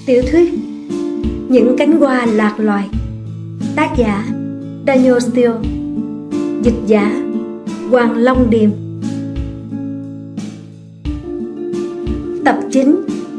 Tiểu thuyết Những cánh hoa lạc loài, tác giả Daniel Steele, dịch giả Hoàng Long Điềm. Tập 9.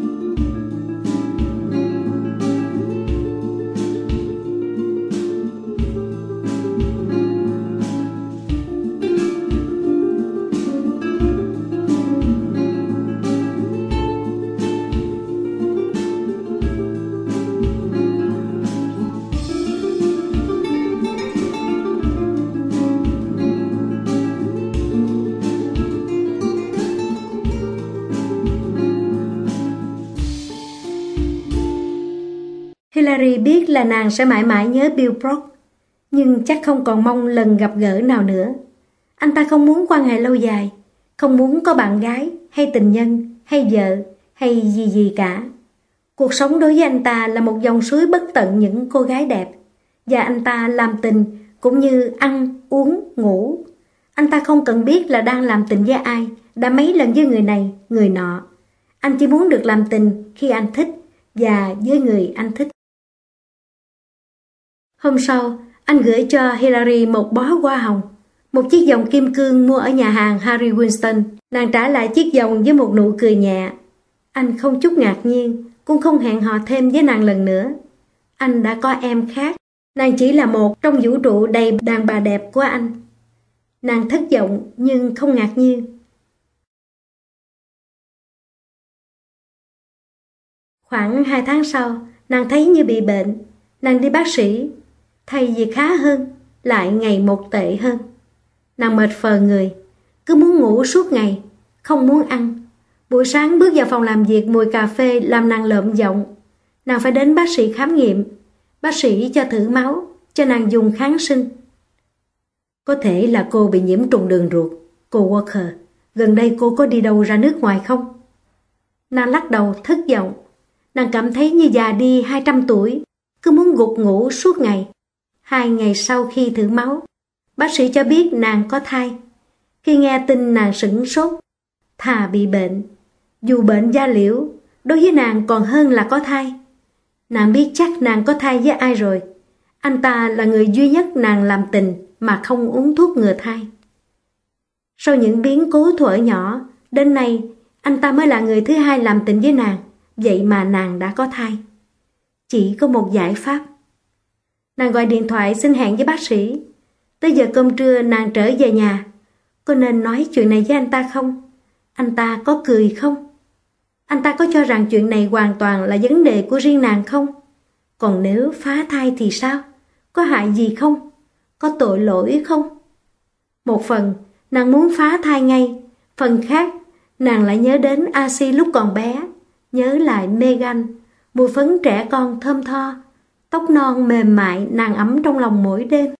Hillary biết là nàng sẽ mãi mãi nhớ Bill Brock, nhưng chắc không còn mong lần gặp gỡ nào nữa. Anh ta không muốn quan hệ lâu dài, không muốn có bạn gái, hay tình nhân, hay vợ, hay gì cả. Cuộc sống đối với anh ta là một dòng suối bất tận những cô gái đẹp, và anh ta làm tình cũng như ăn, uống, ngủ. Anh ta không cần biết là đang làm tình với ai, đã mấy lần với người này, người nọ. Anh chỉ muốn được làm tình khi anh thích và với người anh thích. Hôm sau, anh gửi cho Hillary một bó hoa hồng, một chiếc vòng kim cương mua ở nhà hàng Harry Winston. Nàng trả lại chiếc vòng với một nụ cười nhẹ. Anh không chút ngạc nhiên, cũng không hẹn hò thêm với nàng lần nữa. Anh đã có em khác, nàng chỉ là một trong vũ trụ đầy đàn bà đẹp của anh. Nàng thất vọng nhưng không ngạc nhiên. Khoảng 2 tháng sau, nàng thấy như bị bệnh. Nàng đi bác sĩ. Thay vì khá hơn, lại ngày một tệ hơn. Nàng mệt phờ người, cứ muốn ngủ suốt ngày, không muốn ăn. Buổi sáng bước vào phòng làm việc, mùi cà phê làm nàng lợm giọng. Nàng phải đến bác sĩ khám nghiệm. Bác sĩ cho thử máu, cho nàng dùng kháng sinh. Có thể là cô bị nhiễm trùng đường ruột. Cô Walker, gần đây cô có đi đâu ra nước ngoài không? Nàng lắc đầu thất vọng. Nàng cảm thấy như già đi 200 tuổi, cứ muốn gục ngủ suốt ngày. 2 ngày sau khi thử máu, bác sĩ cho biết nàng có thai. Khi nghe tin nàng sửng sốt. Thà bị bệnh, dù bệnh da liễu, đối với nàng còn hơn là có thai. Nàng biết chắc nàng có thai với ai rồi. Anh ta là người duy nhất nàng làm tình mà không uống thuốc ngừa thai. Sau những biến cố thuở nhỏ, đến nay anh ta mới là người thứ hai làm tình với nàng. Vậy mà nàng đã có thai. Chỉ có một giải pháp. Nàng gọi điện thoại xin hẹn với bác sĩ. Tới giờ cơm trưa nàng trở về nhà. Có nên nói chuyện này với anh ta không? Anh ta có cười không? Anh ta có cho rằng chuyện này hoàn toàn là vấn đề của riêng nàng không? Còn nếu phá thai thì sao? Có hại gì không? Có tội lỗi không? Một phần, nàng muốn phá thai ngay. Phần khác, nàng lại nhớ đến Asi lúc còn bé. Nhớ lại Megan, mùi phấn trẻ con thơm tho, tóc non mềm mại nàng ấm trong lòng mỗi đêm.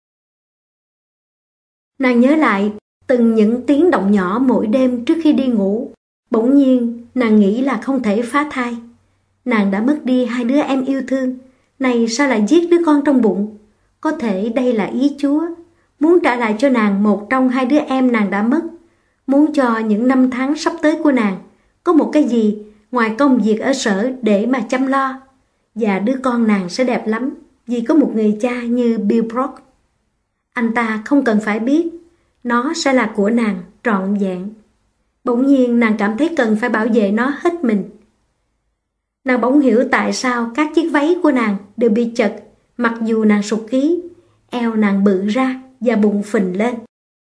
Nàng nhớ lại từng những tiếng động nhỏ mỗi đêm trước khi đi ngủ. Bỗng nhiên nàng nghĩ là không thể phá thai. Nàng đã mất đi 2 đứa em yêu thương, này sao lại giết đứa con trong bụng? Có thể đây là ý Chúa, muốn trả lại cho nàng một trong 2 đứa em nàng đã mất, muốn cho những năm tháng sắp tới của nàng có một cái gì ngoài công việc ở sở để mà chăm lo. Và đứa con nàng sẽ đẹp lắm vì có một người cha như Bill Brock. Anh ta không cần phải biết, nó sẽ là của nàng trọn vẹn. Bỗng nhiên nàng cảm thấy cần phải bảo vệ nó hết mình. Nàng bỗng hiểu tại sao các chiếc váy của nàng đều bị chật, mặc dù nàng sụt ký, eo nàng bự ra và bụng phình lên.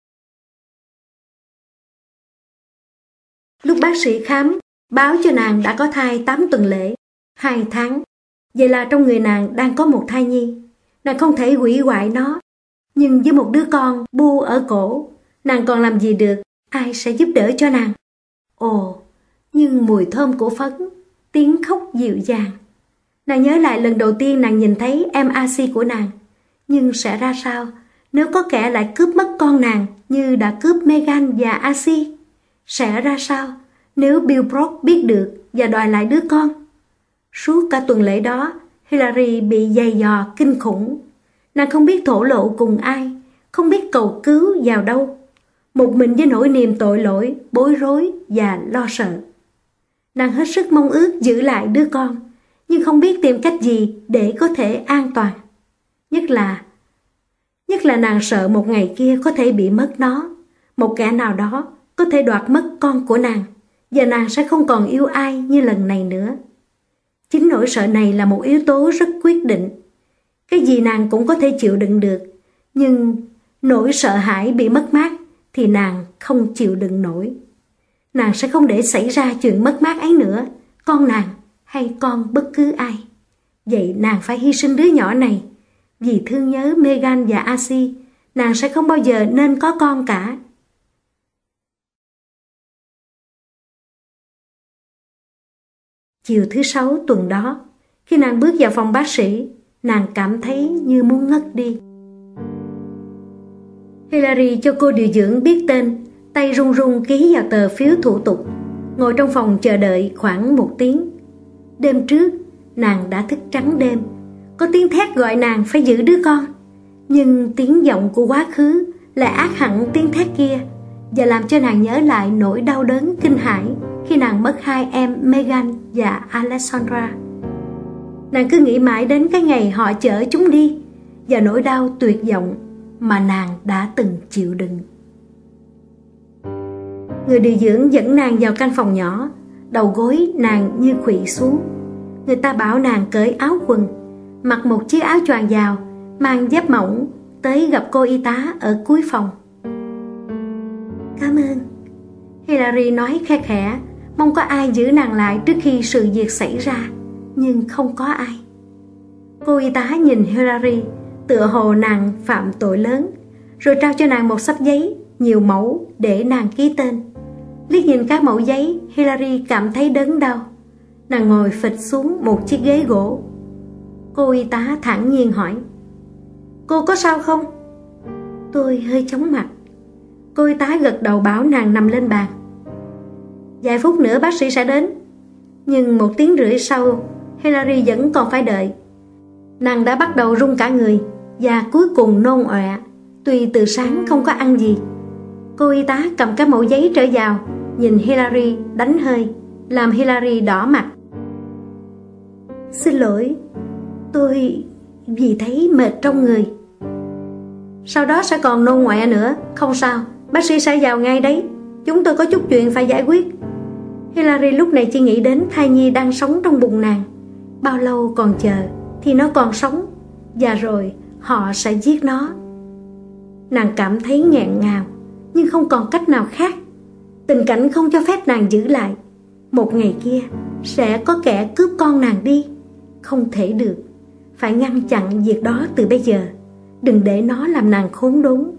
Lúc bác sĩ khám, báo cho nàng đã có thai 8 tuần lễ, 2 tháng. Vậy là trong người nàng đang có một thai nhi. Nàng không thể hủy hoại nó. Nhưng với một đứa con bu ở cổ, nàng còn làm gì được? Ai sẽ giúp đỡ cho nàng? Ồ, nhưng mùi thơm của phấn, tiếng khóc dịu dàng. Nàng nhớ lại lần đầu tiên nàng nhìn thấy em Asi của nàng. Nhưng sẽ ra sao nếu có kẻ lại cướp mất con nàng như đã cướp Megan và Asi? Sẽ ra sao nếu Bill Brock biết được và đòi lại đứa con? Suốt cả tuần lễ đó, Hillary bị giày dò kinh khủng. Nàng không biết thổ lộ cùng ai, không biết cầu cứu vào đâu. Một mình với nỗi niềm tội lỗi, bối rối và lo sợ. Nàng hết sức mong ước giữ lại đứa con, nhưng không biết tìm cách gì để có thể an toàn. Nhất là nàng sợ một ngày kia có thể bị mất nó. Một kẻ nào đó có thể đoạt mất con của nàng, và nàng sẽ không còn yêu ai như lần này nữa. Chính nỗi sợ này là một yếu tố rất quyết định. Cái gì nàng cũng có thể chịu đựng được, nhưng nỗi sợ hãi bị mất mát thì nàng không chịu đựng nổi. Nàng sẽ không để xảy ra chuyện mất mát ấy nữa, con nàng hay con bất cứ ai. Vậy nàng phải hy sinh đứa nhỏ này. Vì thương nhớ Megan và Ashi, nàng sẽ không bao giờ nên có con cả. Chiều thứ 6 tuần đó, khi nàng bước vào phòng bác sĩ, nàng cảm thấy như muốn ngất đi. Hilary cho cô điều dưỡng biết tên, tay run run ký vào tờ phiếu thủ tục, ngồi trong phòng chờ đợi khoảng 1 tiếng. Đêm trước, nàng đã thức trắng đêm. Có tiếng thét gọi nàng phải giữ đứa con, nhưng tiếng vọng của quá khứ lại ác hẳn tiếng thét kia, và làm cho nàng nhớ lại nỗi đau đớn kinh hãi khi nàng mất 2 em Megan và Alexandra. Nàng cứ nghĩ mãi đến cái ngày họ chở chúng đi, và nỗi đau tuyệt vọng mà nàng đã từng chịu đựng. Người điều dưỡng dẫn nàng vào căn phòng nhỏ, đầu gối nàng như khuỵu xuống. Người ta bảo nàng cởi áo quần, mặc một chiếc áo choàng vào, mang dép mỏng, tới gặp cô y tá ở cuối phòng. Cảm ơn, Hilary nói khe khẽ, mong có ai giữ nàng lại trước khi sự việc xảy ra, nhưng không có ai. Cô y tá nhìn Hilary, tựa hồ nàng phạm tội lớn, rồi trao cho nàng một xấp giấy, nhiều mẫu để nàng ký tên. Liếc nhìn các mẫu giấy, Hilary cảm thấy đớn đau. Nàng ngồi phịch xuống một chiếc ghế gỗ. Cô y tá thản nhiên hỏi: Cô có sao không? Tôi hơi chóng mặt. Cô y tá gật đầu bảo nàng nằm lên bàn. Vài phút nữa bác sĩ sẽ đến. Nhưng 1 tiếng rưỡi sau, Hilary vẫn còn phải đợi. Nàng đã bắt đầu run cả người và cuối cùng nôn ọe, tuy từ sáng không có ăn gì. Cô y tá cầm cái mẫu giấy trở vào, nhìn Hilary đánh hơi, làm Hilary đỏ mặt. Xin lỗi, tôi vì thấy mệt trong người. Sau đó sẽ còn nôn ọe nữa. Không sao, bác sĩ sẽ vào ngay đấy. Chúng tôi có chút chuyện phải giải quyết. Hilary lúc này chỉ nghĩ đến thai nhi đang sống trong bụng nàng. Bao lâu còn chờ thì nó còn sống, và rồi họ sẽ giết nó. Nàng cảm thấy nghẹn ngào, nhưng không còn cách nào khác. Tình cảnh không cho phép nàng giữ lại. Một ngày kia sẽ có kẻ cướp con nàng đi. Không thể được. Phải ngăn chặn việc đó từ bây giờ. Đừng để nó làm nàng khốn đốn.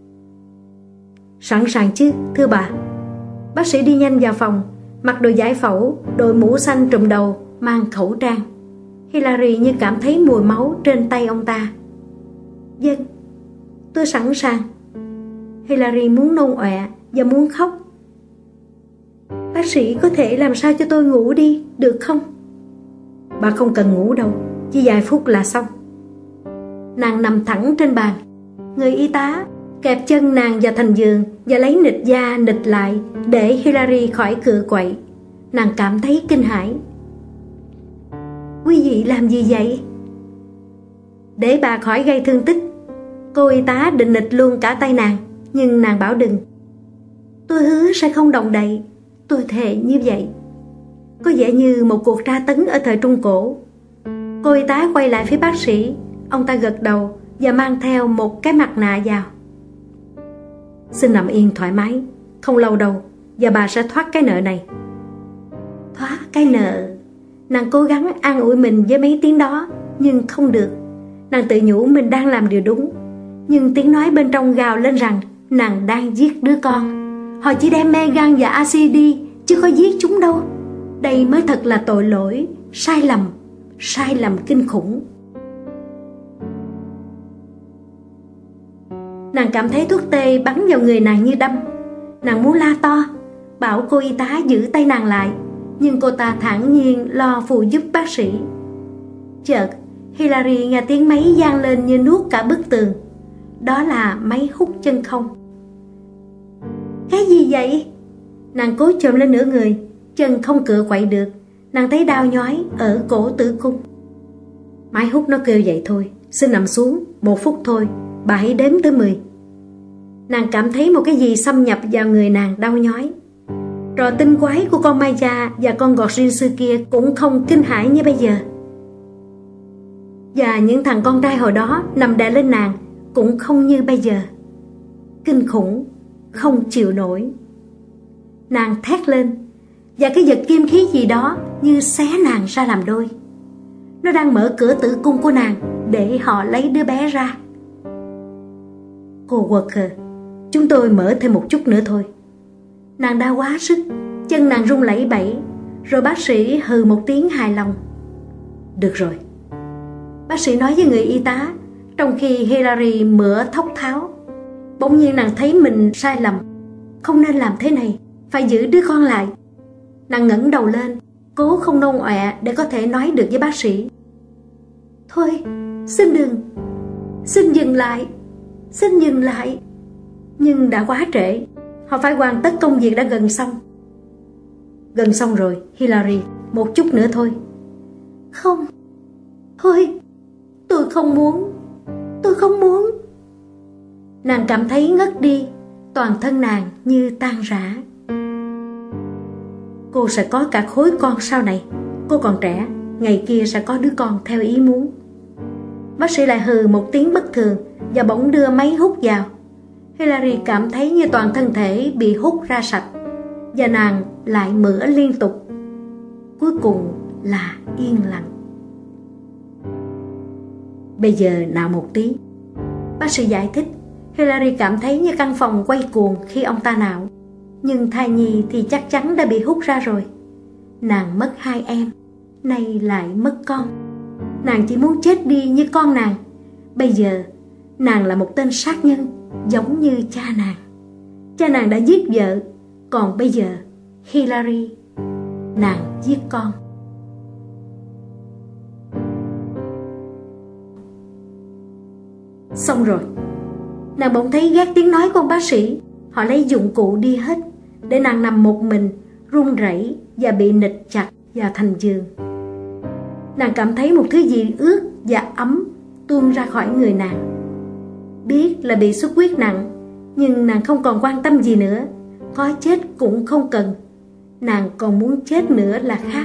Sẵn sàng chứ, thưa bà? Bác sĩ đi nhanh vào phòng, mặc đồ giải phẫu, đội mũ xanh trùm đầu, mang khẩu trang. Hilary như cảm thấy mùi máu trên tay ông ta. Vâng, tôi sẵn sàng. Hilary muốn nôn ọe và muốn khóc. Bác sĩ có thể làm sao cho tôi ngủ đi, được không? Bà không cần ngủ đâu, chỉ vài phút là xong. Nàng nằm thẳng trên bàn. Người y tá kẹp chân nàng vào thành giường và lấy nịt da nịt lại để Hilary khỏi cựa quậy. Nàng cảm thấy kinh hãi. Quý vị làm gì vậy? Để bà khỏi gây thương tích. Cô y tá định nịt luôn cả tay nàng, nhưng nàng bảo đừng. Tôi hứa sẽ không động đậy. Tôi thề như vậy. Có vẻ như một cuộc tra tấn ở thời Trung Cổ. Cô y tá quay lại phía bác sĩ. Ông ta gật đầu và mang theo một cái mặt nạ vào. Xin nằm yên thoải mái, không lâu đâu, và bà sẽ thoát cái nợ này. Thoát cái nợ? Nàng cố gắng an ủi mình với mấy tiếng đó, nhưng không được. Nàng tự nhủ mình đang làm điều đúng, nhưng tiếng nói bên trong gào lên rằng nàng đang giết đứa con. Họ chỉ đem Megan và Ashi đi, chứ có giết chúng đâu. Đây mới thật là tội lỗi, sai lầm kinh khủng. Nàng cảm thấy thuốc tê bắn vào người nàng như đâm. Nàng muốn la to, bảo cô y tá giữ tay nàng lại, nhưng cô ta thản nhiên lo phụ giúp bác sĩ. Chợt Hilary nghe tiếng máy vang lên như nuốt cả bức tường. Đó là máy hút chân không. Cái gì vậy? Nàng cố chồm lên nửa người, chân không cựa quậy được. nàng thấy đau nhói ở cổ tử cung. Máy hút nó kêu vậy thôi, xin nằm xuống, 1 phút thôi, bà hãy đếm tới 10. Nàng cảm thấy một cái gì xâm nhập vào người nàng đau nhói. Trò tinh quái của con Maya và con gọt rin xưa kia cũng không kinh hãi như bây giờ. Và những thằng con trai hồi đó nằm đè lên nàng cũng không như bây giờ. Kinh khủng, không chịu nổi. Nàng thét lên, và cái vật kim khí gì đó như xé nàng ra làm đôi. Nó đang mở cửa tử cung của nàng để họ lấy đứa bé ra. Cô Walker, chúng tôi mở thêm một chút nữa thôi. Nàng đã quá sức, chân nàng run lẩy bẩy. Rồi bác sĩ hừ một tiếng hài lòng. Được rồi, bác sĩ nói với người y tá, trong khi Hilary mửa thốc tháo. Bỗng nhiên nàng thấy mình sai lầm. Không nên làm thế này, phải giữ đứa con lại. Nàng ngẩng đầu lên, cố không nôn ọe để có thể nói được với bác sĩ. Thôi, xin đừng, xin dừng lại, xin dừng lại. Nhưng đã quá trễ, họ phải hoàn tất công việc đã gần xong. Gần xong rồi, Hilary, một chút nữa thôi. Không, thôi, tôi không muốn, tôi không muốn. Nàng cảm thấy ngất đi, toàn thân nàng như tan rã. Cô sẽ có cả khối con sau này. Cô còn trẻ, ngày kia sẽ có đứa con theo ý muốn. Bác sĩ lại hừ một tiếng bất thường và bỗng đưa máy hút vào. Hilary cảm thấy như toàn thân thể bị hút ra sạch, và nàng lại mửa liên tục. Cuối cùng là yên lặng. Bây giờ nào một tí, bác sĩ giải thích. Hilary cảm thấy như căn phòng quay cuồng khi ông ta nạo. Nhưng thai nhi thì chắc chắn đã bị hút ra rồi. Nàng mất 2 em, nay lại mất con. Nàng chỉ muốn chết đi như con nàng. Bây giờ nàng là một tên sát nhân, giống như cha nàng. Cha nàng đã giết vợ, còn bây giờ Hilary, nàng giết con. Xong rồi. Nàng bỗng thấy ghét tiếng nói của ông bác sĩ. Họ lấy dụng cụ đi hết, để nàng nằm một mình, run rẩy và bị nịch chặt vào thành giường. Nàng cảm thấy một thứ gì ướt và ấm tuôn ra khỏi người nàng. Biết là bị xuất huyết nặng, nhưng nàng không còn quan tâm gì nữa. Có chết cũng không cần. Nàng còn muốn chết nữa là khác.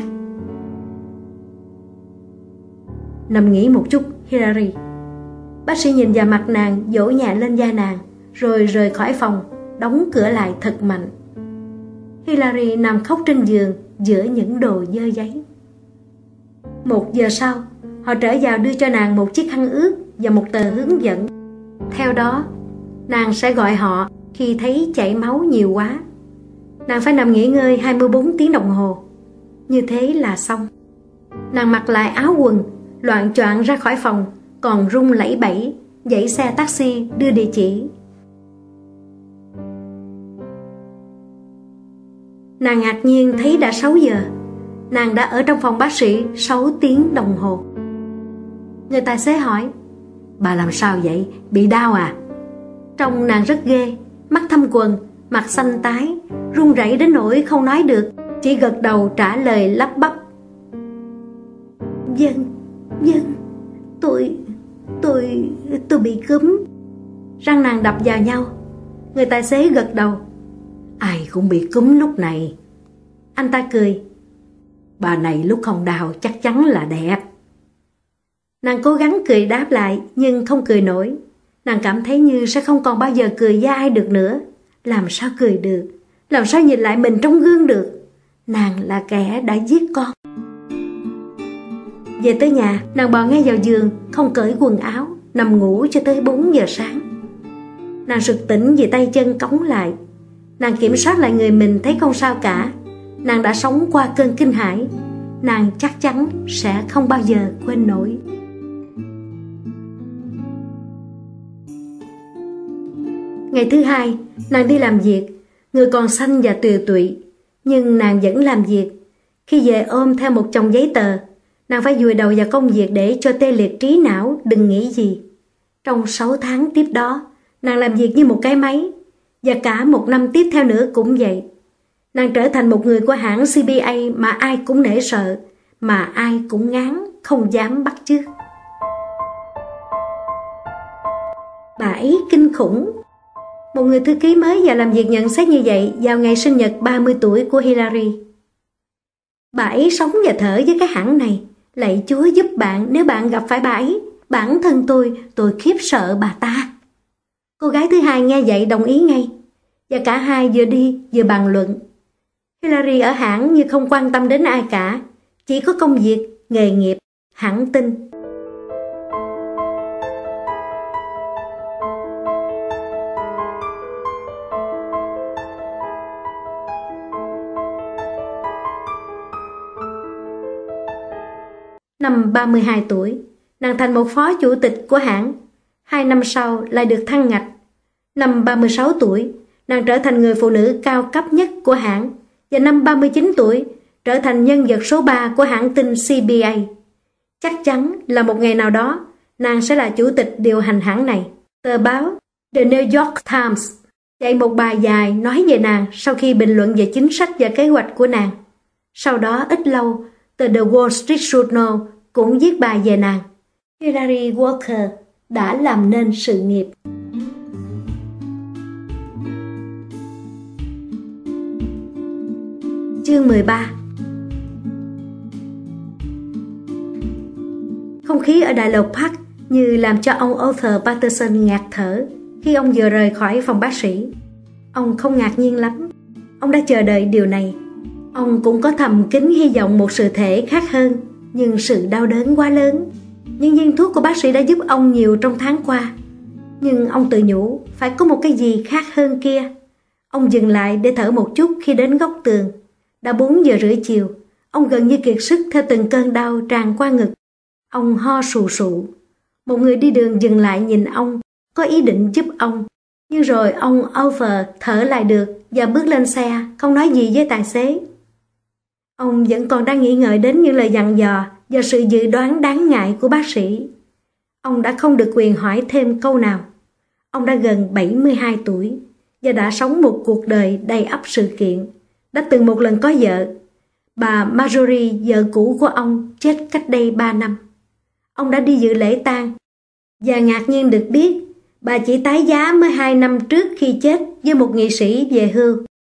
Nằm nghỉ một chút, Hilary. Bác sĩ nhìn vào mặt nàng, vỗ nhẹ lên da nàng, rồi rời khỏi phòng, đóng cửa lại thật mạnh. Hilary nằm khóc trên giường giữa những đồ dơ giấy. 1 giờ sau, họ trở vào đưa cho nàng một chiếc khăn ướt và một tờ hướng dẫn. Theo đó, nàng sẽ gọi họ khi thấy chảy máu nhiều quá. Nàng phải nằm nghỉ ngơi 24 tiếng đồng hồ. Như thế là xong. Nàng mặc lại áo quần, loạng choạng ra khỏi phòng, còn run lẩy bẩy, dãy xe taxi đưa địa chỉ. Nàng ngạc nhiên thấy đã 6 giờ. Nàng đã ở trong phòng bác sĩ 6 tiếng đồng hồ. Người tài xế hỏi: Bà làm sao vậy? Bị đau à? Trông nàng rất ghê, mắt thâm quầng, mặt xanh tái, run rẩy đến nỗi không nói được, chỉ gật đầu trả lời lắp bắp: Vâng, tôi bị cúm. Răng nàng đập vào nhau. Người tài xế gật đầu: Ai cũng bị cúm lúc này. Anh ta cười: Bà này lúc không đau chắc chắn là đẹp. Nàng cố gắng cười đáp lại, nhưng không cười nổi. Nàng cảm thấy như sẽ không còn bao giờ cười với ai được nữa. Làm sao cười được? Làm sao nhìn lại mình trong gương được? Nàng là kẻ đã giết con. Về tới nhà, nàng bò ngay vào giường, không cởi quần áo, nằm ngủ cho tới 4 giờ sáng. Nàng sực tỉnh vì tay chân cống lại. Nàng kiểm soát lại người mình thấy không sao cả. Nàng đã sống qua cơn kinh hãi. Nàng chắc chắn sẽ không bao giờ quên nổi. Ngày thứ 2, nàng đi làm việc. Người còn xanh và tiều tụy, nhưng nàng vẫn làm việc. Khi về ôm theo một chồng giấy tờ, nàng phải vùi đầu vào công việc để cho tê liệt trí não đừng nghĩ gì. Trong 6 tháng tiếp đó, nàng làm việc như một cái máy. Và cả 1 năm tiếp theo nữa cũng vậy. Nàng trở thành một người của hãng CBA mà ai cũng nể sợ, mà ai cũng ngán, không dám bắt chước. Bà ấy kinh khủng. Một người thư ký mới vào làm việc nhận xét như vậy vào ngày sinh nhật 30 tuổi của Hillary. Bà ấy sống và thở với cái hãng này. Lạy Chúa giúp bạn nếu bạn gặp phải bà ấy. Bản thân tôi khiếp sợ bà ta. Cô gái thứ hai nghe vậy đồng ý ngay. Và cả hai vừa đi vừa bàn luận. Hillary ở hãng như không quan tâm đến ai cả. Chỉ có công việc, nghề nghiệp, hãng tin. Năm 32 tuổi, nàng thành một phó chủ tịch của hãng. 2 năm sau lại được thăng ngạch. Năm 36 tuổi, nàng trở thành người phụ nữ cao cấp nhất của hãng. Và năm 39 tuổi, trở thành nhân vật số 3 của hãng tin CBA. Chắc chắn là một ngày nào đó, nàng sẽ là chủ tịch điều hành hãng này. Tờ báo The New York Times chạy một bài dài nói về nàng sau khi bình luận về chính sách và kế hoạch của nàng. Sau đó ít lâu, tờ The Wall Street Journal cũng viết bài về nàng. Hillary Walker đã làm nên sự nghiệp. Chương 13. Không khí ở đại lục Park như làm cho ông Arthur Patterson ngạt thở khi ông vừa rời khỏi phòng bác sĩ. Ông không ngạc nhiên lắm. Ông đã chờ đợi điều này. Ông cũng có thầm kín hy vọng một sự thể khác hơn, nhưng sự đau đớn quá lớn. Những viên thuốc của bác sĩ đã giúp ông nhiều trong tháng qua. Nhưng ông tự nhủ phải có một cái gì khác hơn kia. Ông dừng lại để thở một chút khi đến góc tường. Đã 4 giờ rưỡi chiều. Ông gần như kiệt sức theo từng cơn đau tràn qua ngực. Ông ho sù sụ. Một người đi đường dừng lại nhìn ông, có ý định giúp ông. Nhưng rồi ông Over thở lại được và bước lên xe, không nói gì với tài xế. Ông vẫn còn đang nghĩ ngợi đến những lời dặn dò và sự dự đoán đáng ngại của bác sĩ. Ông đã không được quyền hỏi thêm câu nào. Ông đã gần 72 tuổi và đã sống một cuộc đời đầy ắp sự kiện. Đã từng một lần có vợ. Bà Marjorie, vợ cũ của ông, chết cách đây 3 năm. Ông đã đi dự lễ tang và ngạc nhiên được biết bà chỉ tái giá mới 2 năm trước khi chết với một nghị sĩ về hưu.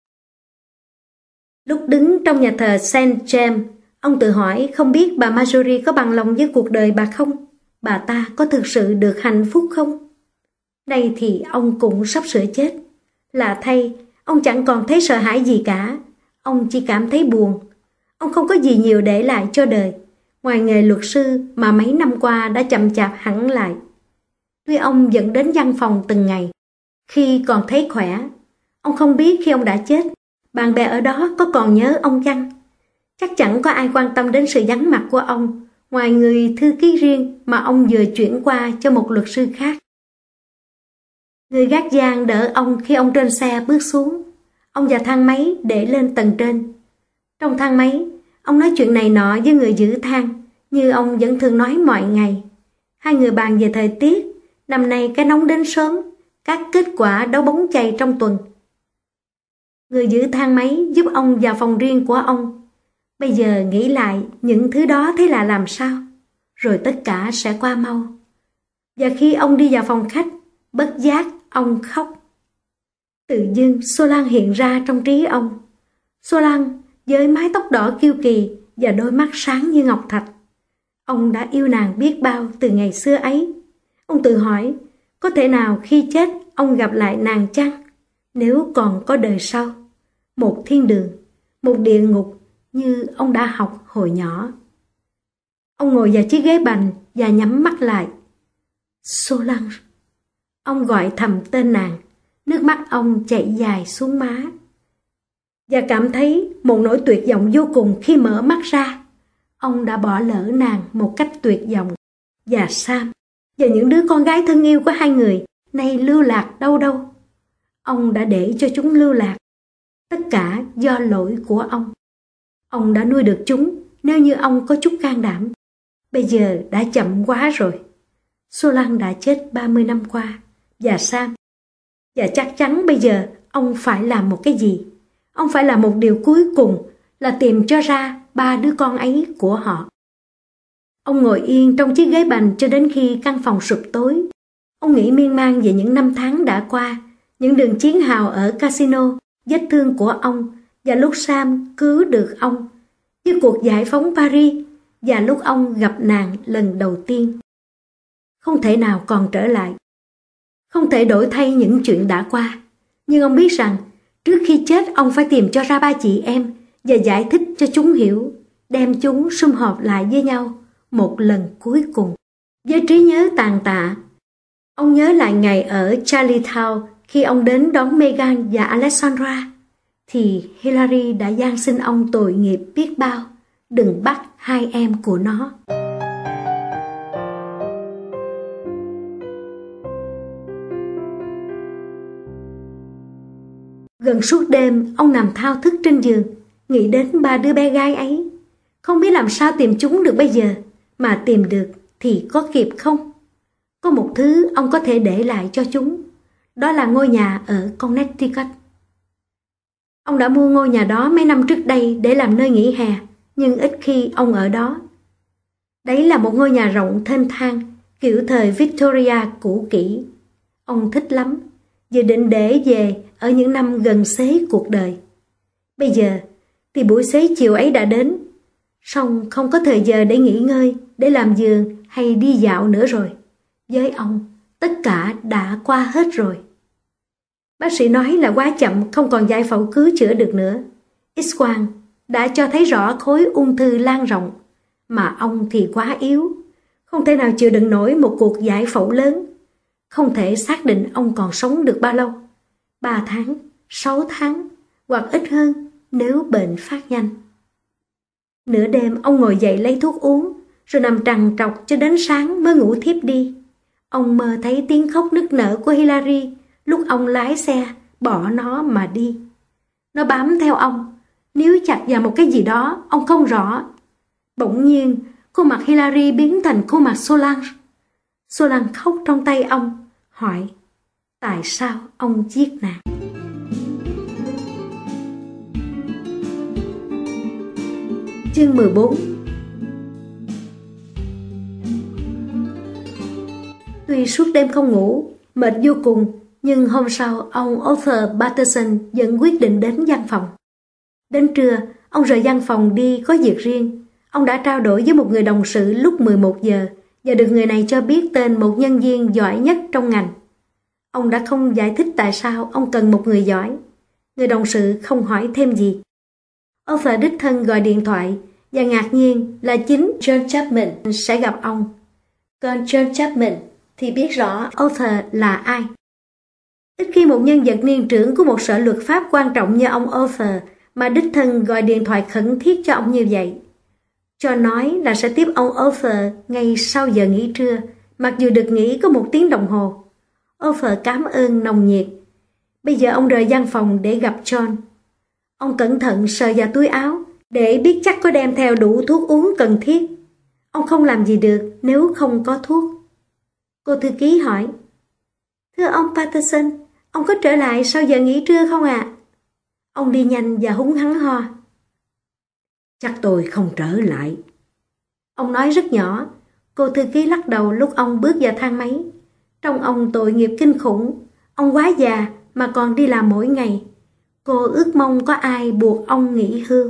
Lúc đứng trong nhà thờ Saint James, ông tự hỏi không biết bà Marjorie có bằng lòng với cuộc đời bà không? Bà ta có thực sự được hạnh phúc không? Đây thì ông cũng sắp sửa chết. Lạ thay, ông chẳng còn thấy sợ hãi gì cả. Ông chỉ cảm thấy buồn. Ông không có gì nhiều để lại cho đời, ngoài nghề luật sư mà mấy năm qua đã chậm chạp hẳn lại. Tuy ông vẫn đến văn phòng từng ngày, khi còn thấy khỏe, ông không biết khi ông đã chết, bạn bè ở đó có còn nhớ ông chăng? Chắc chẳng có ai quan tâm đến sự vắng mặt của ông, ngoài người thư ký riêng mà ông vừa chuyển qua cho một luật sư khác. Người gác giang đỡ ông khi ông trên xe bước xuống. Ông vào thang máy để lên tầng trên. Trong thang máy, ông nói chuyện này nọ với người giữ thang, như ông vẫn thường nói mọi ngày. Hai người bàn về thời tiết, năm nay cái nóng đến sớm, các kết quả đấu bóng chày trong tuần. Người giữ thang máy giúp ông vào phòng riêng của ông. Bây giờ nghĩ lại những thứ đó thấy là làm sao, rồi tất cả sẽ qua mau. Và khi ông đi vào phòng khách, bất giác ông khóc. Tự dưng Solan hiện ra trong trí ông. Solan với mái tóc đỏ kiêu kỳ và đôi mắt sáng như ngọc thạch. Ông đã yêu nàng biết bao từ ngày xưa ấy. Ông tự hỏi, có thể nào khi chết ông gặp lại nàng chăng? Nếu còn có đời sau, một thiên đường, một địa ngục như ông đã học hồi nhỏ. Ông ngồi vào chiếc ghế bành và nhắm mắt lại. Solan. Ông gọi thầm tên nàng, nước mắt ông chảy dài xuống má. Và cảm thấy một nỗi tuyệt vọng vô cùng khi mở mắt ra. Ông đã bỏ lỡ nàng một cách tuyệt vọng. Và Sam, và những đứa con gái thân yêu của hai người, nay lưu lạc đâu đâu. Ông đã để cho chúng lưu lạc. Tất cả do lỗi của ông. Ông đã nuôi được chúng nếu như ông có chút can đảm. Bây giờ đã chậm quá rồi. Solan đã chết 30 năm qua. Và Sam. Và chắc chắn bây giờ ông phải làm một cái gì. Ông phải làm một điều cuối cùng là tìm cho ra 3 đứa con ấy của họ. Ông ngồi yên trong chiếc ghế bành cho đến khi căn phòng sụp tối. Ông nghĩ miên man về những năm tháng đã qua, những đường chiến hào ở casino, vết thương của ông và lúc Sam cứu được ông, với cuộc giải phóng Paris và lúc ông gặp nàng lần đầu tiên. Không thể nào còn trở lại. Không thể đổi thay những chuyện đã qua. Nhưng ông biết rằng trước khi chết ông phải tìm cho ra 3 chị em và giải thích cho chúng hiểu, đem chúng sum họp lại với nhau một lần cuối cùng. Với trí nhớ tàn tạ, ông nhớ lại ngày ở Charlottetown khi ông đến đón Meghan và Alexandra, thì Hillary đã van xin ông tội nghiệp biết bao, đừng bắt 2 em của nó. Gần suốt đêm, ông nằm thao thức trên giường, nghĩ đến 3 đứa bé gái ấy. Không biết làm sao tìm chúng được bây giờ, mà tìm được thì có kịp không? Có một thứ ông có thể để lại cho chúng, đó là ngôi nhà ở Connecticut. Ông đã mua ngôi nhà đó mấy năm trước đây để làm nơi nghỉ hè, nhưng ít khi ông ở đó. Đấy là một ngôi nhà rộng thênh thang, kiểu thời Victoria cũ kỹ. Ông thích lắm, dự định để về ở những năm gần xế cuộc đời. Bây giờ thì buổi xế chiều ấy đã đến, song không có thời giờ để nghỉ ngơi, để làm giường hay đi dạo nữa rồi. Với ông, tất cả đã qua hết rồi. Bác sĩ nói là quá chậm, không còn giải phẫu cứu chữa được nữa. X-quang đã cho thấy rõ khối ung thư lan rộng, mà ông thì quá yếu, không thể nào chịu đựng nổi một cuộc giải phẫu lớn. Không thể xác định ông còn sống được bao lâu, 3 tháng, 6 tháng, hoặc ít hơn nếu bệnh phát nhanh. Nửa đêm ông ngồi dậy lấy thuốc uống, rồi nằm trằn trọc cho đến sáng mới ngủ thiếp đi. Ông mơ thấy tiếng khóc nức nở của Hillary lúc ông lái xe bỏ nó mà đi. Nó bám theo ông, níu chặt vào một cái gì đó ông không rõ. Bỗng nhiên, khuôn mặt Hillary biến thành khuôn mặt Solange. Solange khóc trong tay ông, hỏi tại sao ông giết nàng. Chương 14. Tuy suốt đêm không ngủ, mệt vô cùng, nhưng hôm sau ông Arthur Patterson vẫn quyết định đến văn phòng. Đến trưa, ông rời văn phòng đi có việc riêng. Ông đã trao đổi với một người đồng sự lúc 11 giờ và được người này cho biết tên một nhân viên giỏi nhất trong ngành. Ông đã không giải thích tại sao ông cần một người giỏi. Người đồng sự không hỏi thêm gì. Arthur đích thân gọi điện thoại và ngạc nhiên là chính John Chapman sẽ gặp ông. Còn John Chapman thì biết rõ Arthur là ai. Ít khi một nhân vật niên trưởng của một sở luật pháp quan trọng như ông Arthur mà đích thân gọi điện thoại khẩn thiết cho ông như vậy. Cho nói là sẽ tiếp ông Arthur ngay sau giờ nghỉ trưa, mặc dù được nghỉ có 1 tiếng đồng hồ. Arthur cảm ơn nồng nhiệt. Bây giờ ông rời văn phòng để gặp John. Ông cẩn thận sờ vào túi áo để biết chắc có đem theo đủ thuốc uống cần thiết. Ông không làm gì được nếu không có thuốc. Cô thư ký hỏi, thưa ông Patterson, ông có trở lại sau giờ nghỉ trưa không ạ? Ông đi nhanh và húng hắng ho. Chắc tôi không trở lại. Ông nói rất nhỏ. Cô thư ký lắc đầu lúc ông bước vào thang máy. Trông ông tội nghiệp kinh khủng. Ông quá già mà còn đi làm mỗi ngày. Cô ước mong có ai buộc ông nghỉ hưu.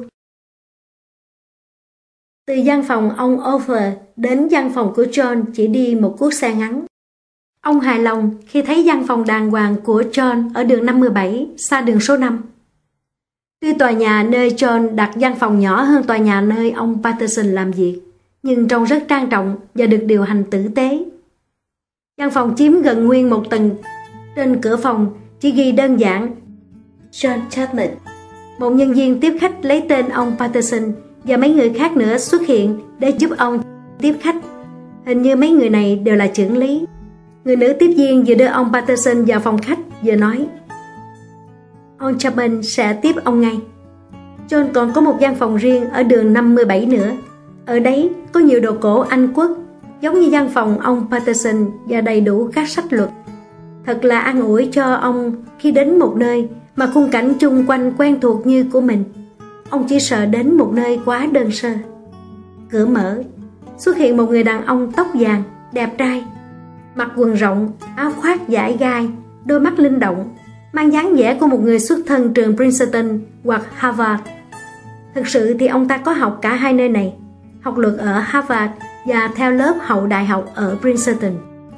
Từ văn phòng ông Arthur đến văn phòng của John chỉ đi một cuốc xe ngắn. Ông hài lòng khi thấy văn phòng đàng hoàng của John ở đường 57, xa đường số 5. Tuy tòa nhà nơi John đặt văn phòng nhỏ hơn tòa nhà nơi ông Patterson làm việc, nhưng trông rất trang trọng và được điều hành tử tế. Văn phòng chiếm gần nguyên 1 tầng. Trên cửa phòng chỉ ghi đơn giản John Chapman. Một nhân viên tiếp khách lấy tên ông Patterson và mấy người khác nữa xuất hiện để giúp ông tiếp khách. Hình như mấy người này đều là trưởng lý. Người nữ tiếp viên vừa đưa ông Patterson vào phòng khách vừa nói, ông Chapman sẽ tiếp ông ngay. John còn có một văn phòng riêng ở đường 57 nữa. Ở đấy có nhiều đồ cổ Anh quốc, giống như văn phòng ông Patterson và đầy đủ các sách luật. Thật là an ủi cho ông khi đến một nơi mà khung cảnh chung quanh quen thuộc như của mình. Ông chỉ sợ đến một nơi quá đơn sơ. Cửa mở, xuất hiện một người đàn ông tóc vàng, đẹp trai, mặc quần rộng, áo khoác dải gai, đôi mắt linh động, mang dáng vẻ của một người xuất thân trường Princeton hoặc Harvard. Thực sự thì ông ta có học cả hai nơi này, học luật ở Harvard và theo lớp hậu đại học ở Princeton.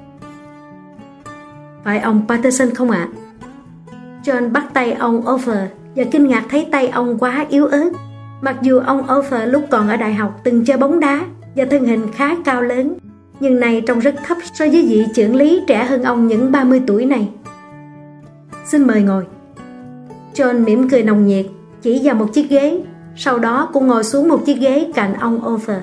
Phải ông Patterson không ạ? John bắt tay ông Ofer và kinh ngạc thấy tay ông quá yếu ớt. Mặc dù ông Ofer lúc còn ở đại học từng chơi bóng đá và thân hình khá cao lớn, nhưng này trông rất thấp so với vị trưởng lý trẻ hơn ông những 30 tuổi này. Xin mời ngồi. John mỉm cười nồng nhiệt, chỉ vào một chiếc ghế, sau đó cũng ngồi xuống một chiếc ghế cạnh ông Ofer.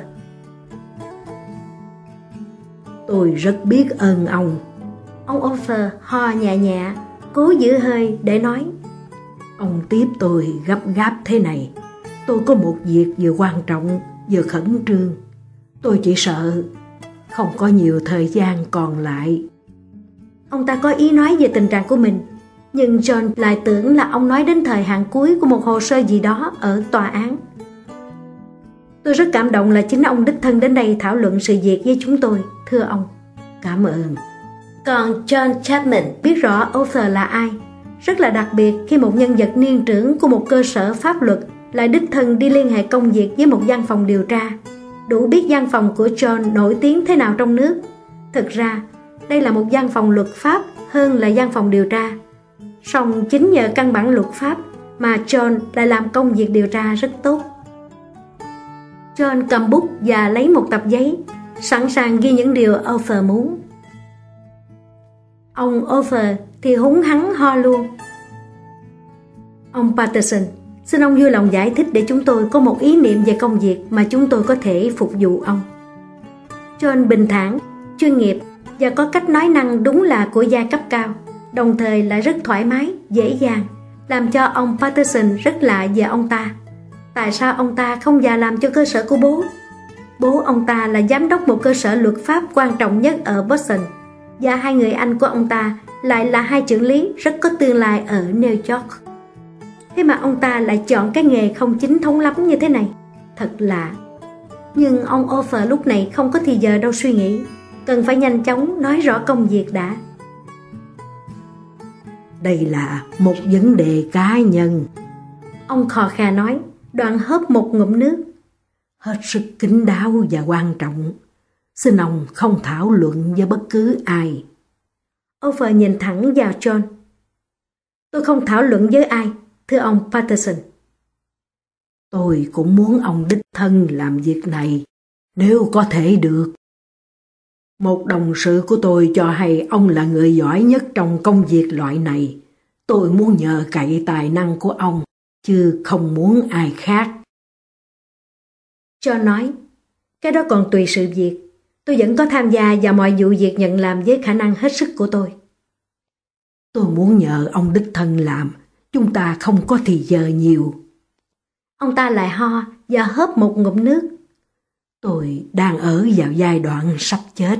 Tôi rất biết ơn ông. Ông Ofer ho nhẹ nhẹ, cố giữ hơi để nói. Ông tiếp tôi gấp gáp thế này. Tôi có một việc vừa quan trọng vừa khẩn trương. Tôi chỉ sợ không có nhiều thời gian còn lại. Ông ta có ý nói về tình trạng của mình, nhưng John lại tưởng là ông nói đến thời hạn cuối của một hồ sơ gì đó ở tòa án. Tôi rất cảm động là chính ông đích thân đến đây thảo luận sự việc với chúng tôi, thưa ông. Cảm ơn. Còn John Chapman biết rõ Ofer là ai. Rất là đặc biệt khi một nhân vật niên trưởng của một cơ sở pháp luật lại đích thân đi liên hệ công việc với một văn phòng điều tra. Đủ biết văn phòng của John nổi tiếng thế nào trong nước. Thực ra, đây là một văn phòng luật pháp hơn là văn phòng điều tra. Song chính nhờ căn bản luật pháp mà John lại làm công việc điều tra rất tốt. John cầm bút và lấy một tập giấy, sẵn sàng ghi những điều Ofer muốn. Ông Ofer thì húng hắng ho luôn. Ông Patterson, xin ông vui lòng giải thích để chúng tôi có một ý niệm về công việc mà chúng tôi có thể phục vụ ông. John bình thản, chuyên nghiệp và có cách nói năng đúng là của giai cấp cao, đồng thời lại rất thoải mái, dễ dàng, làm cho ông Patterson rất lạ về ông ta. Tại sao ông ta không vào làm cho cơ sở của bố? Bố ông ta là giám đốc một cơ sở luật pháp quan trọng nhất ở Boston, và hai người anh của ông ta lại là hai trưởng lý rất có tương lai ở New York. Thế mà ông ta lại chọn cái nghề không chính thống lắm như thế này. Thật lạ. Nhưng ông Ofer lúc này không có thì giờ đâu suy nghĩ, cần phải nhanh chóng nói rõ công việc đã. Đây là một vấn đề cá nhân. Ông khò khà nói, đoạn hớp một ngụm nước. Hết sức kín đáo và quan trọng. Xin ông không thảo luận với bất cứ ai. Ofer nhìn thẳng vào John. Tôi không thảo luận với ai, thưa ông Patterson. Tôi cũng muốn ông đích thân làm việc này, nếu có thể được. Một đồng sự của tôi cho hay ông là người giỏi nhất trong công việc loại này. Tôi muốn nhờ cậy tài năng của ông, chứ không muốn ai khác. John nói, cái đó còn tùy sự việc. Tôi vẫn có tham gia vào mọi vụ việc nhận làm với khả năng hết sức của tôi. Tôi muốn nhờ ông đích thân làm, chúng ta không có thì giờ nhiều. Ông ta lại ho và hớp một ngụm nước. Tôi đang ở vào giai đoạn sắp chết.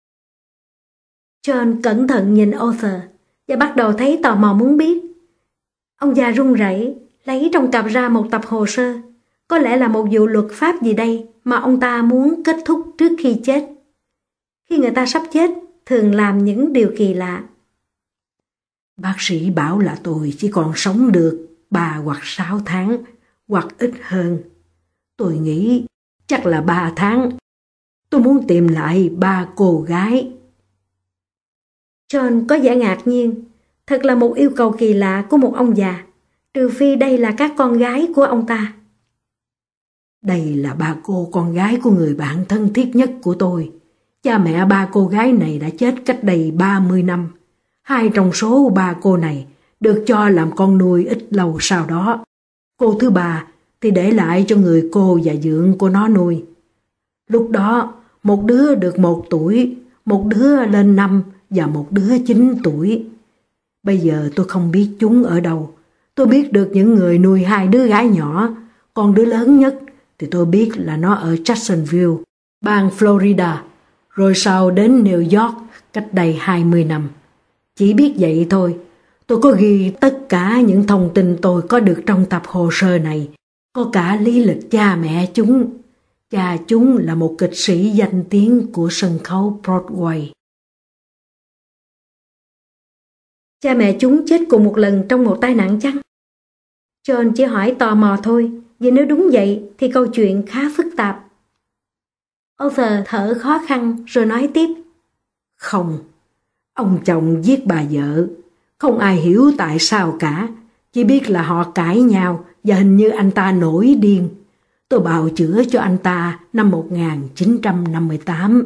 John cẩn thận nhìn Ofer và bắt đầu thấy tò mò muốn biết. Ông già run rẩy lấy trong cặp ra một tập hồ sơ. Có lẽ là một vụ luật pháp gì đây mà ông ta muốn kết thúc trước khi chết. Khi người ta sắp chết, thường làm những điều kỳ lạ. Bác sĩ bảo là tôi chỉ còn sống được 3 hoặc 6 tháng, hoặc ít hơn. Tôi nghĩ chắc là 3 tháng. Tôi muốn tìm lại 3 cô gái. John có vẻ ngạc nhiên. Thật là một yêu cầu kỳ lạ của một ông già, trừ phi đây là các con gái của ông ta. Đây là 3 cô con gái của người bạn thân thiết nhất của tôi. Cha mẹ 3 cô gái này đã chết cách đây 30 năm. 2 trong số 3 cô này được cho làm con nuôi ít lâu sau đó. Cô thứ 3 thì để lại cho người cô và dượng của nó nuôi. Lúc đó, một đứa được 1 tuổi, một đứa lên 5 và một đứa 9 tuổi. Bây giờ tôi không biết chúng ở đâu. Tôi biết được những người nuôi 2 đứa gái nhỏ, còn đứa lớn nhất thì tôi biết là nó ở Jacksonville, bang Florida, rồi sau đến New York cách đây 20 năm. Chỉ biết vậy thôi, Tôi có ghi tất cả những thông tin tôi có được trong tập hồ sơ này, có cả lý lịch cha mẹ chúng. Cha chúng là một kịch sĩ danh tiếng của sân khấu Broadway. Cha mẹ chúng chết cùng một lần trong một tai nạn chăng? John chỉ hỏi tò mò thôi, vì nếu đúng vậy thì câu chuyện khá phức tạp. Arthur thở khó khăn rồi nói tiếp. Không, ông chồng giết bà vợ. Không ai hiểu tại sao cả, chỉ biết là họ cãi nhau và hình như anh ta nổi điên. Tôi bào chữa cho anh ta năm 1958.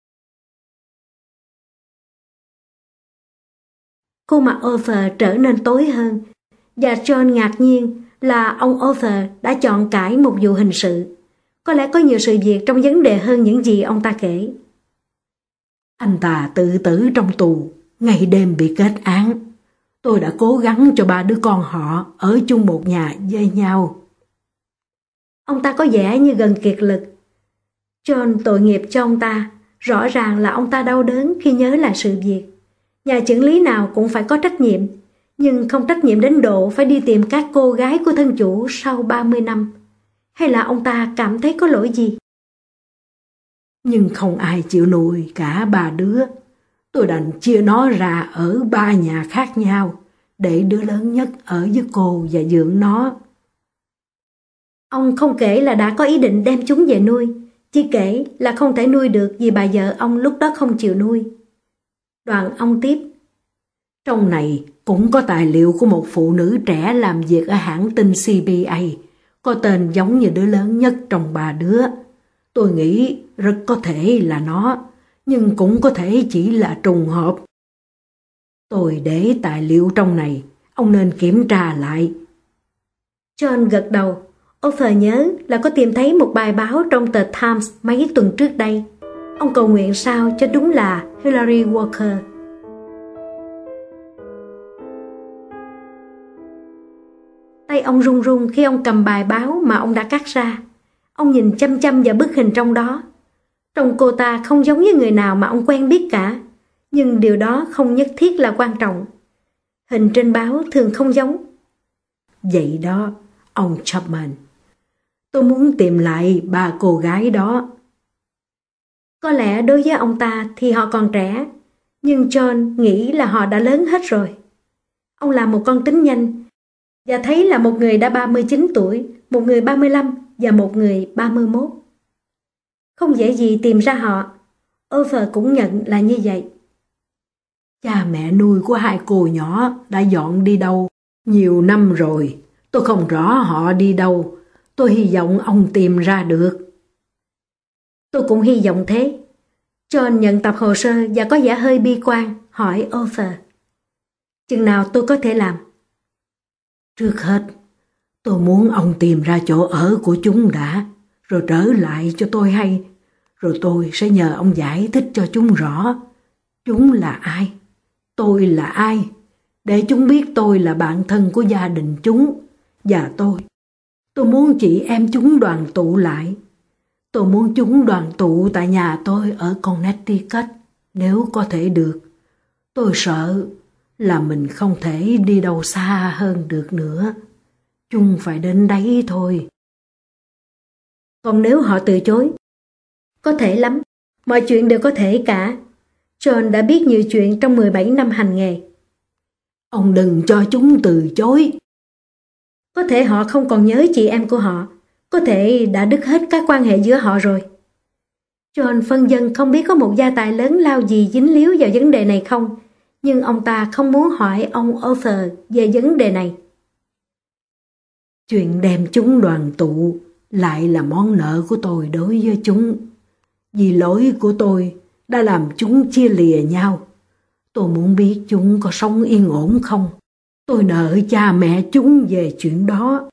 Khuôn mặt Arthur trở nên tối hơn, và John ngạc nhiên là ông Arthur đã chọn cãi một vụ hình sự. Có lẽ có nhiều sự việc trong vấn đề hơn những gì ông ta kể. Anh ta tự tử trong tù, ngày đêm bị kết án. Tôi đã cố gắng cho ba đứa con họ ở chung một nhà với nhau. Ông ta có vẻ như gần kiệt lực. John tội nghiệp cho ông ta, rõ ràng là ông ta đau đớn khi nhớ lại sự việc. Nhà chưởng lý nào cũng phải có trách nhiệm, nhưng không trách nhiệm đến độ phải đi tìm các cô gái của thân chủ sau 30 năm. Hay là ông ta cảm thấy có lỗi gì? Nhưng không ai chịu nuôi cả ba đứa. Tôi đành chia nó ra ở ba nhà khác nhau, để đứa lớn nhất ở với cô và dưỡng nó. Ông không kể là đã có ý định đem chúng về nuôi, chỉ kể là không thể nuôi được vì bà vợ ông lúc đó không chịu nuôi. Đoạn ông tiếp. Trong này cũng có tài liệu của một phụ nữ trẻ làm việc ở hãng tin CBA, có tên giống như đứa lớn nhất trong ba đứa. Tôi nghĩ rất có thể là nó, nhưng cũng có thể chỉ là trùng hợp. Tôi để tài liệu trong này, ông nên kiểm tra lại. John gật đầu. Arthur nhớ là có tìm thấy một bài báo trong tờ Times mấy tuần trước đây. Ông cầu nguyện sao cho đúng là Hilary Walker. Tay ông run run khi ông cầm bài báo mà ông đã cắt ra. Ông nhìn chăm chăm vào bức hình trong đó. Trông cô ta không giống như người nào mà ông quen biết cả, nhưng điều đó không nhất thiết là quan trọng. Hình trên báo thường không giống. Vậy đó, ông Chapman. Tôi muốn tìm lại ba cô gái đó. Có lẽ đối với ông ta thì họ còn trẻ, nhưng John nghĩ là họ đã lớn hết rồi. Ông làm một con tính nhanh và thấy là một người đã 39 tuổi, một người 35 và một người 31. Không dễ gì tìm ra họ. Arthur cũng nhận là như vậy. Cha mẹ nuôi của hai cô nhỏ đã dọn đi đâu nhiều năm rồi. Tôi không rõ họ đi đâu. Tôi hy vọng ông tìm ra được. Tôi cũng hy vọng thế. John nhận tập hồ sơ và có vẻ hơi bi quan, hỏi Arthur. Chừng nào tôi có thể làm? Trước hết, tôi muốn ông tìm ra chỗ ở của chúng đã, rồi trở lại cho tôi hay. Rồi tôi sẽ nhờ ông giải thích cho chúng rõ. Chúng là ai? Tôi là ai? Để chúng biết tôi là bạn thân của gia đình chúng. Và tôi muốn chị em chúng đoàn tụ lại. Tôi muốn chúng đoàn tụ tại nhà tôi ở Connecticut, nếu có thể được. Tôi sợ là mình không thể đi đâu xa hơn được nữa. Chúng phải đến đấy thôi. Còn nếu họ từ chối? Có thể lắm. Mọi chuyện đều có thể cả. John đã biết nhiều chuyện trong 17 năm hành nghề. Ông đừng cho chúng từ chối. Có thể họ không còn nhớ chị em của họ. Có thể đã đứt hết các quan hệ giữa họ rồi. John phân vân không biết có một gia tài lớn lao gì dính líu vào vấn đề này không, nhưng ông ta không muốn hỏi ông Arthur về vấn đề này. Chuyện đem chúng đoàn tụ lại là món nợ của tôi đối với chúng. Vì lỗi của tôi đã làm chúng chia lìa nhau. Tôi muốn biết chúng có sống yên ổn không. Tôi nợ cha mẹ chúng về chuyện đó.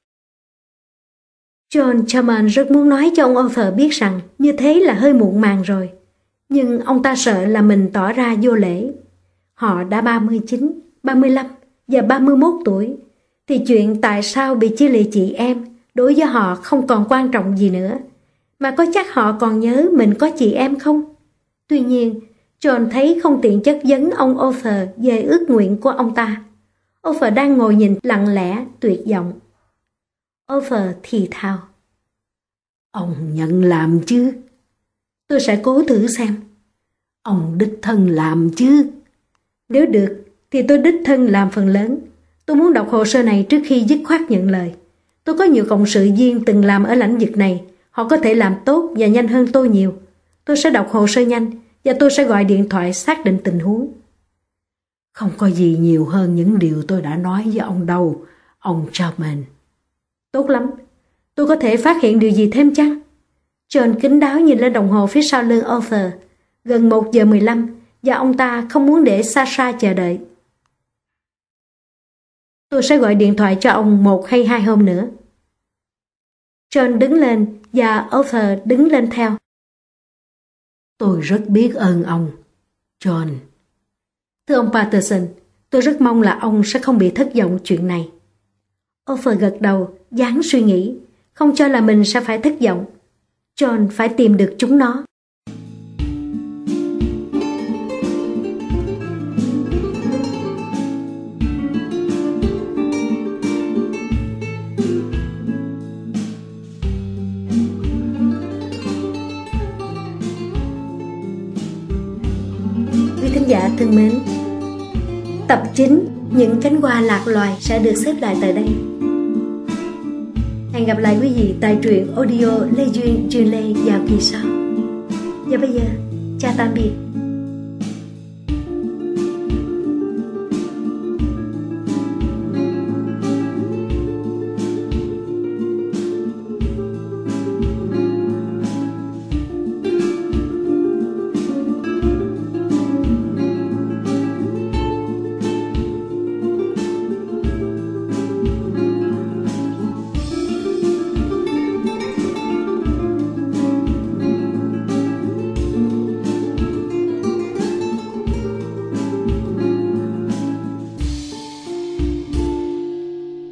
John Chapman rất muốn nói cho ông Arthur biết rằng như thế là hơi muộn màng rồi. Nhưng ông ta sợ là mình tỏ ra vô lễ. Họ đã 39, 35 và 31 tuổi. Thì chuyện tại sao bị chia lìa chị em đối với họ không còn quan trọng gì nữa. Mà có chắc họ còn nhớ mình có chị em không? Tuy nhiên, John thấy không tiện chất vấn ông Arthur về ước nguyện của ông ta. Arthur đang ngồi nhìn lặng lẽ, tuyệt vọng. Arthur thì thào. Ông nhận làm chứ? Tôi sẽ cố thử xem. Ông đích thân làm chứ? Nếu được, thì tôi đích thân làm phần lớn. Tôi muốn đọc hồ sơ này trước khi dứt khoát nhận lời. Tôi có nhiều cộng sự viên từng làm ở lĩnh vực này. Họ có thể làm tốt và nhanh hơn tôi nhiều. Tôi sẽ đọc hồ sơ nhanh và tôi sẽ gọi điện thoại xác định tình huống. Không có gì nhiều hơn những điều tôi đã nói với ông đâu, ông Chapman. Tốt lắm. Tôi có thể phát hiện điều gì thêm chăng? John kín đáo nhìn lên đồng hồ phía sau lưng Arthur. Gần 1:15 và ông ta không muốn để Sasha chờ đợi. Tôi sẽ gọi điện thoại cho ông 1 hay 2 hôm nữa. John đứng lên và Arthur đứng lên theo. Tôi rất biết ơn ông, John. Thưa ông Patterson, tôi rất mong là ông sẽ không bị thất vọng chuyện này. Arthur gật đầu, dáng suy nghĩ, không cho là mình sẽ phải thất vọng. John phải tìm được chúng nó. Quý thính giả thân mến, tập 9 Những cánh hoa lạc loài sẽ được xếp lại tại đây. Hẹn gặp lại quý vị tại truyện audio Lê Duyên Lê vào kỳ sau. Và bây giờ, chào tạm biệt.